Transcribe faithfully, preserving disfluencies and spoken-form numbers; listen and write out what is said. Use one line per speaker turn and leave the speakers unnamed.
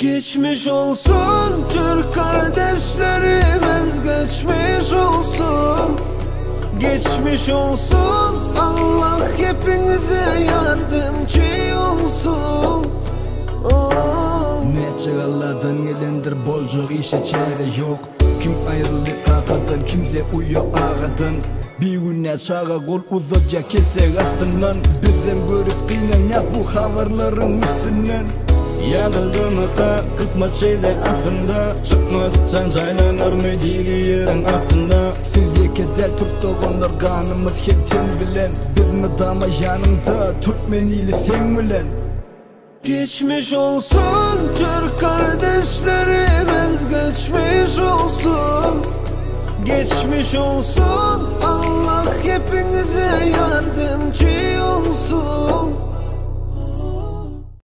Geçmiş olsun Türk kardeşlerimiz, geçmiş olsun. Geçmiş olsun, Allah hepinize yardımcı olsun. Oh.
Ne çağlardan gelendir bolcuk işe çare yok. Kim ayrıldı kakadan, kimse uyuyor ağadan. Bir güne çağa kol uzatca kesek aslından. Bizden görüp kıynayan bu haberlerin üstünden. Yanıldığımda kısmet şeyler aslında. Çıkmazsan saylanır mı diri yerin aslında. Sizce kedel tuttuğunlar kanımız hepten bilen. Biz mi dama yanımda Türkmeniyle sen bilen.
Geçmiş olsun Türk kardeşlerimiz, geçmiş olsun. Geçmiş olsun, Allah